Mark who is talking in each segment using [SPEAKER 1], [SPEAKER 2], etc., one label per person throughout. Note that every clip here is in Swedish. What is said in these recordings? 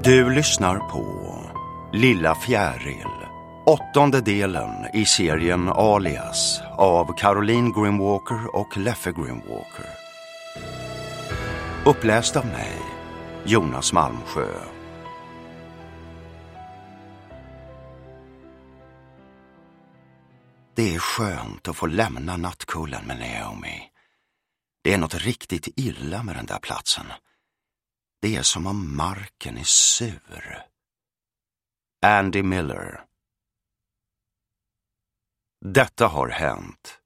[SPEAKER 1] Du lyssnar på Lilla Fjäril, 8:e delen i serien Alias av Caroline Grimwalker och Leffe Grimwalker. Uppläst av mig, Jonas Malmsjö. Det är skönt att få lämna nattkullen med Naomi. Det är något riktigt illa med den där platsen. Det är som om marken är sur. Andy Miller. Detta har hänt.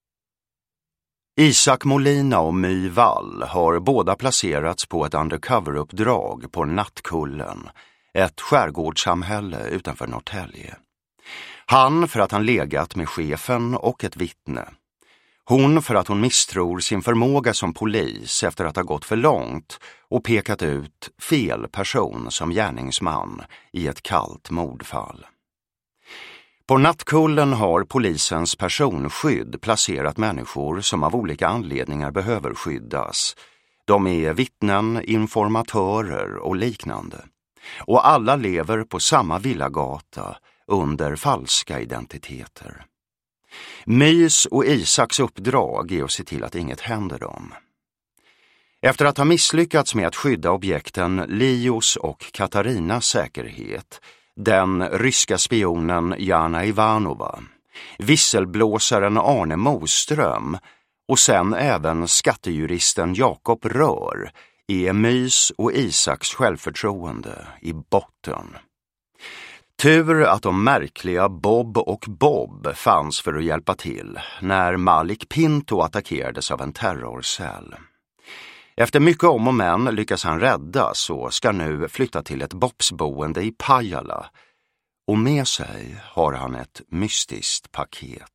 [SPEAKER 1] Isak Molina och My Wall har båda placerats på ett undercover-uppdrag på Nattkullen, ett skärgårdssamhälle utanför Norrtälje. Han för att han legat med chefen och ett vittne. Hon för att hon misstror sin förmåga som polis efter att ha gått för långt och pekat ut fel person som gärningsman i ett kallt mordfall. På Nattkullen har polisens personskydd placerat människor som av olika anledningar behöver skyddas. De är vittnen, informatörer och liknande. Och alla lever på samma villagata under falska identiteter. Mys och Isaks uppdrag är att se till att inget händer dem. Efter att ha misslyckats med att skydda objekten Lios och Katarinas säkerhet, den ryska spionen Jana Ivanova, visselblåsaren Arne Moström och sen även skattejuristen Jakob Rör, är Mys och Isaks självförtroende i botten. Tur att de märkliga Bob och Bob fanns för att hjälpa till när Malik Pinto attackerades av en terrorcell. Efter mycket om och men lyckas han räddas och ska nu flytta till ett Bobsboende i Pajala. Och med sig har han ett mystiskt paket.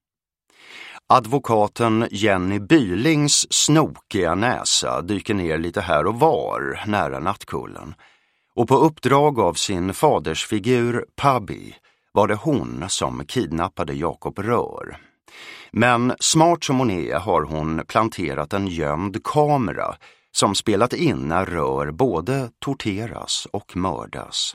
[SPEAKER 1] Advokaten Jenny Bylings snokiga näsa dyker ner lite här och var nära Nattkullen. Och på uppdrag av sin fadersfigur Pabbi var det hon som kidnappade Jakob Rör. Men smart som hon är har hon planterat en gömd kamera som spelat in när Rör både torteras och mördas.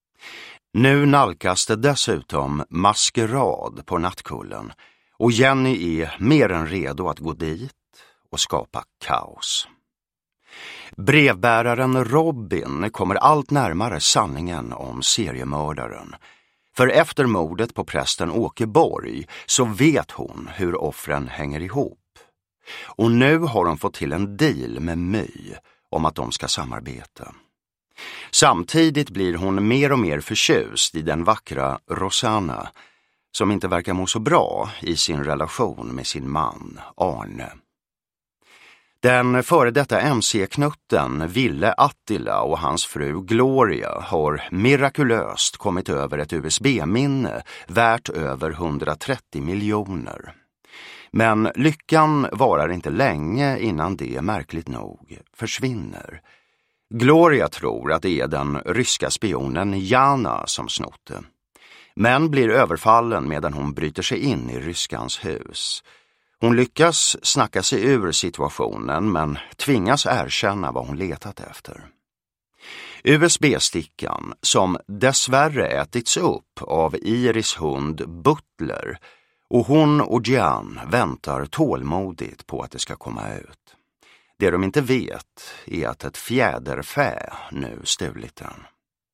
[SPEAKER 1] Nu nalkas det dessutom maskerad på Nattkullen och Jenny är mer än redo att gå dit och skapa kaos. Brevbäraren Robin kommer allt närmare sanningen om seriemördaren. För efter mordet på prästen Åke Borg så vet hon hur offren hänger ihop. Och nu har hon fått till en deal med My om att de ska samarbeta. Samtidigt blir hon mer och mer förtjust i den vackra Rosanna som inte verkar må så bra i sin relation med sin man Arne. Den före detta MC-knutten Ville Attila och hans fru Gloria har mirakulöst kommit över ett USB-minne värt över 130 miljoner. Men lyckan varar inte länge innan det märkligt nog försvinner. Gloria tror att det är den ryska spionen Jana som snott det, men blir överfallen medan hon bryter sig in i ryskans hus. Hon lyckas snacka sig ur situationen men tvingas erkänna vad hon letat efter. USB-stickan, som dessvärre ätits upp av Iris hund Butler, och hon och Jan väntar tålmodigt på att det ska komma ut. Det de inte vet är att ett fjäderfä nu stulit den.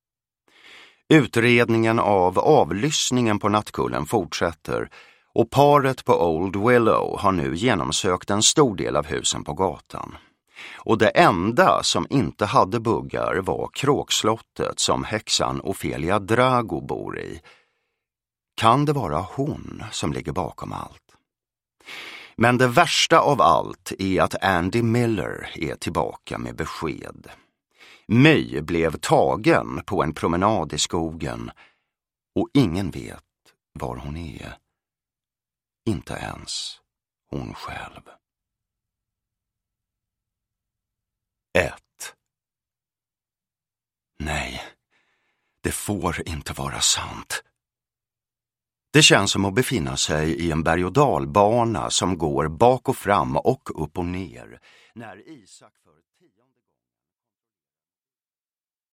[SPEAKER 1] Utredningen av avlyssningen på Nattkullen fortsätter. Och paret på Old Willow har nu genomsökt en stor del av husen på gatan. Och det enda som inte hade buggar var kråkslottet som häxan Ofelia Drago bor i. Kan det vara hon som ligger bakom allt? Men det värsta av allt är att Andy Miller är tillbaka med besked. My blev tagen på en promenad i skogen och ingen vet var hon är. Inte ens hon själv. 1. Nej, det får inte vara sant. Det känns som att befinna sig i en berg- och dalbana som går bak och fram och upp och ner. När Isak för